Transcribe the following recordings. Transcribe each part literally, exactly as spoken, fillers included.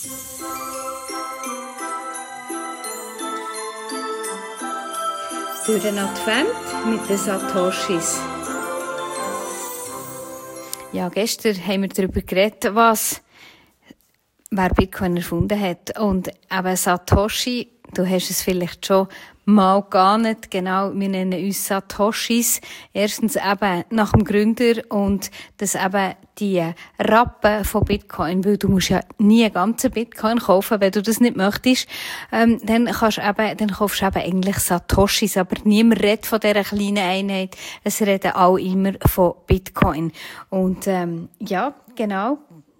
Durch den Advent mit den Satoshis. Ja, gestern haben wir darüber geredet, was, wer Bitcoin erfunden hat. Und eben Satoshi, du hast es vielleicht schon mal geahnt, genau, wir nennen uns Satoshis. Erstens eben nach dem Gründer und das eben die Rappen von Bitcoin, weil du musst ja nie einen ganzen Bitcoin kaufen, wenn du das nicht möchtest, ähm, dann kannst du eben, dann kaufst du eben eigentlich Satoshis, aber niemand redet von dieser kleinen Einheit, es reden alle immer von Bitcoin. Und, ähm, ja, genau,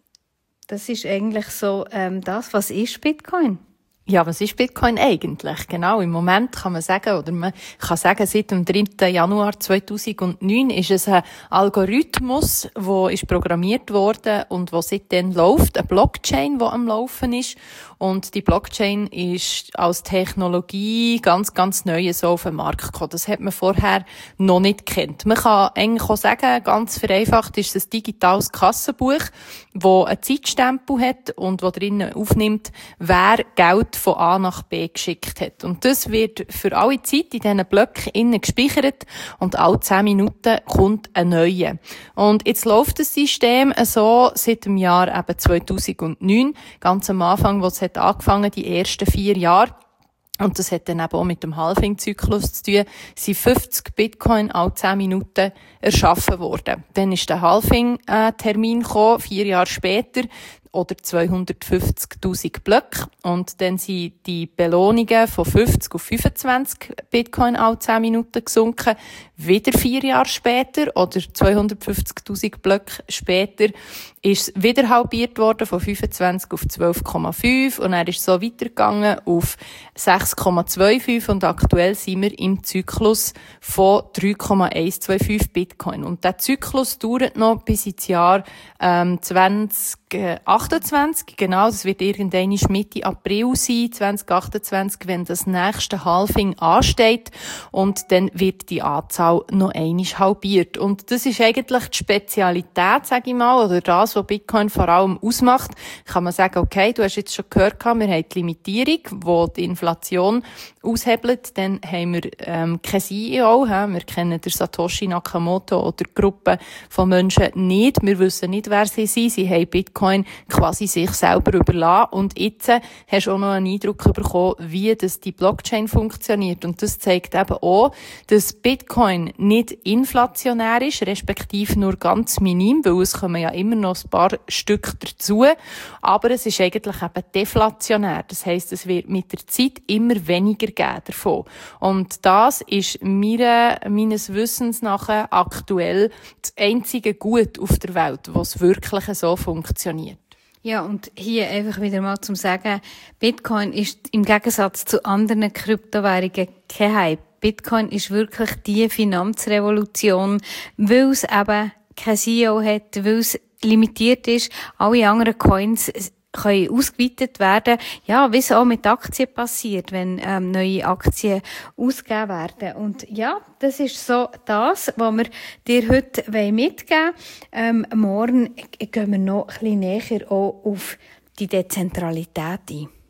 das ist eigentlich so, ähm, das, was ist Bitcoin? Ja, was ist Bitcoin eigentlich? Genau, im Moment kann man sagen, oder man kann sagen, seit dem dritten Januar zweitausendneun ist es ein Algorithmus, der ist programmiert worden und der seitdem läuft, eine Blockchain, die am Laufen ist. Und die Blockchain ist als Technologie ganz, ganz neu so auf den Markt gekommen. Das hat man vorher noch nicht gekannt. Man kann eigentlich auch sagen, ganz vereinfacht ist es ein digitales Kassenbuch, das einen Zeitstempel hat und wo drinnen aufnimmt, wer Geld von A nach B geschickt hat. Und das wird für alle Zeit in diesen Blöcken innen gespeichert und alle zehn Minuten kommt ein neuer. Und jetzt läuft das System so seit dem Jahr eben zweitausendneun, ganz am Anfang, wo es hat angefangen, die ersten vier Jahre. Und das hat dann eben auch mit dem Halving-Zyklus zu tun, sind fünfzig Bitcoin alle zehn Minuten erschaffen worden. Dann ist der Halving-Termin gekommen, vier Jahre später, oder zweihundertfünfzigtausend Blöcke. Und dann sind die Belohnungen von fünfzig auf fünfundzwanzig Bitcoin alle zehn Minuten gesunken. Wieder vier Jahre später, oder zweihundertfünfzigtausend Blöcke später, ist es wieder halbiert worden, von fünfundzwanzig auf zwölf Komma fünf. Und dann ist es so weitergegangen auf sechs Komma fünfundzwanzig. Und aktuell sind wir im Zyklus von drei Komma hundertzweiundzweißig Bitcoin. Und der Zyklus dauert noch bis ins Jahr ähm, zwanzig achtundzwanzig, genau, das wird irgendwann Mitte April sein, zwanzig achtundzwanzig, wenn das nächste Halving ansteht und dann wird die Anzahl noch einmal halbiert. Und das ist eigentlich die Spezialität, sage ich mal, oder das, was Bitcoin vor allem ausmacht. Kann man sagen, okay, du hast jetzt schon gehört, wir haben die Limitierung, die die Inflation aushebelt, dann haben wir ähm, kein C E O, he? Wir kennen den Satoshi Nakamoto oder Gruppen von Menschen nicht, wir wissen nicht, wer sie sind, sie haben Bitcoin quasi sich selber überlassen und jetzt äh, hast du auch noch einen Eindruck bekommen, wie das die Blockchain funktioniert und das zeigt eben auch, dass Bitcoin nicht inflationär ist, respektive nur ganz minim, weil es kommen ja immer noch ein paar Stück dazu, aber es ist eigentlich eben deflationär, das heisst, es wird mit der Zeit immer weniger geben davon. Und das ist meiner, meines Wissens nach aktuell das einzige Gut auf der Welt, was wirklich so funktioniert. Ja, und hier einfach wieder mal zum Sagen, Bitcoin ist im Gegensatz zu anderen Kryptowährungen kein Hype. Bitcoin ist wirklich die Finanzrevolution, weil es eben kein C E O hat, weil es limitiert ist. Alle anderen Coins können ausgeweitet werden. Ja, wie es auch mit Aktien passiert, wenn ähm, neue Aktien ausgegeben werden. Und ja, das ist so das, was wir dir heute mitgeben wollen. Ähm, morgen gehen wir noch ein bisschen näher auch auf die Dezentralität ein.